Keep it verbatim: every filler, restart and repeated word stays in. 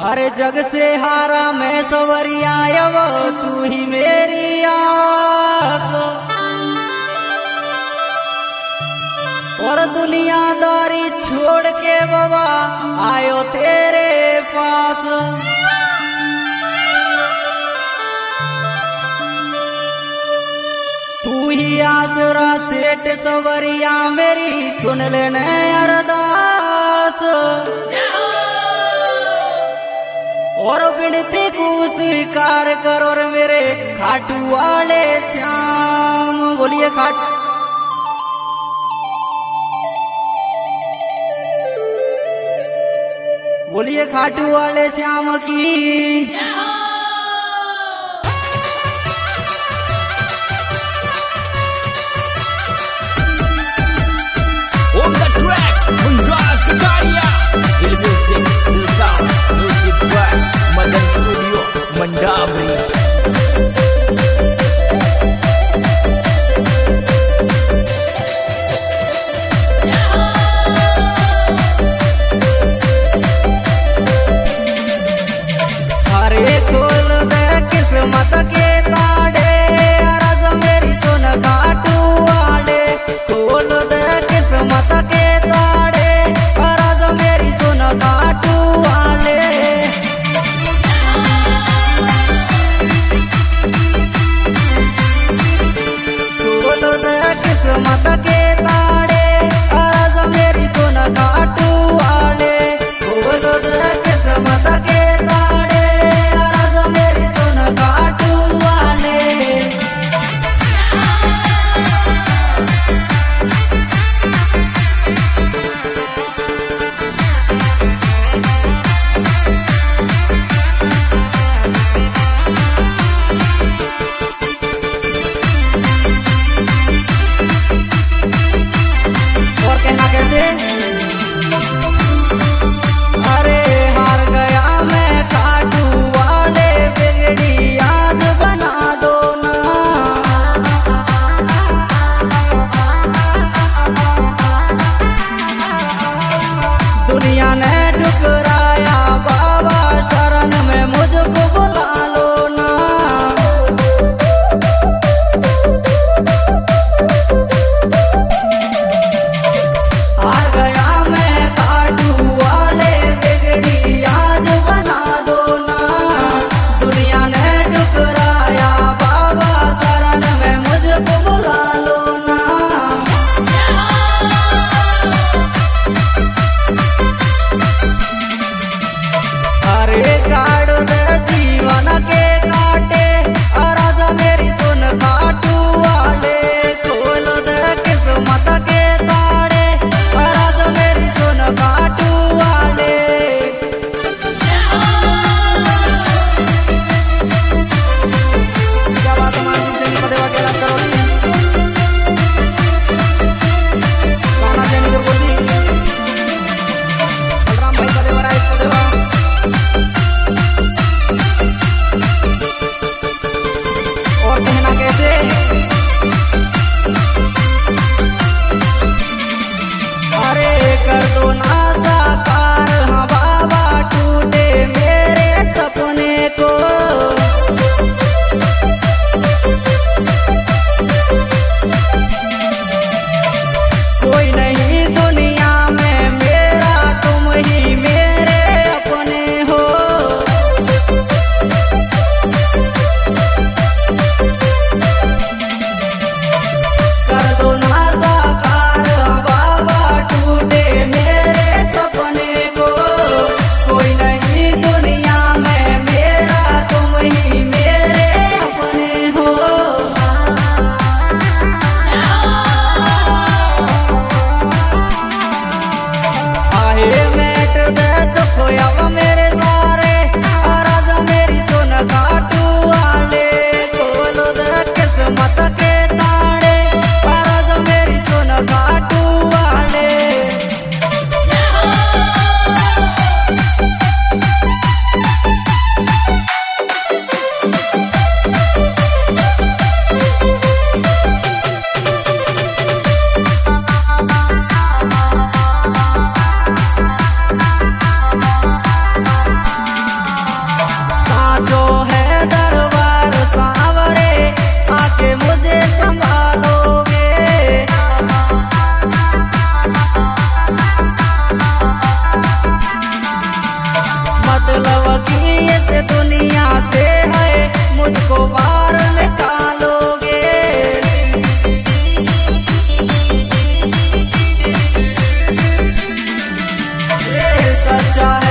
अरे जग से हारा मैं सवरिया अब तू ही मेरी आस, और दुनियादारी छोड़ के बाबा आयो तेरे पास। तू ही आसरा सेठ सवरिया मेरी सुन लेने अरदास, और विनती को स्वीकार करो और मेरे खाटू वाले श्याम। बोलिए खाट बोलिए खाटू वाले श्याम की। On the track, Mundra's Kataria. Feel music, feel sound, music track, Madan Studio, Mandabri. अरे खोल दे किस्मत के ताड़े, रज मेरी सुन खाटू वाले। खोल दे किस्मत के ताड़े, रज मेरी सुन खाटू वाले। खोल दे किस्मत के ताड़े, रज मेरी सुन खाटू वाले। खोल दे किस्मत के ताड़े, रज मेरी सुन खाटू वाले। और कहना कैसे? अरे हार गया मैं काटू वाले, बिगड़ी आज बना दो ना। दुनिया ने ठुकराया बाबा, शरण में मुझको बुला लो ना। हार गया मैं काटू वाले, बिगड़ी आज बना दो ना। दुनिया ने ठुकराया बाबा, शरण में मुझको बुला लो ना। को बाहर निकालोगे। ये सच्चा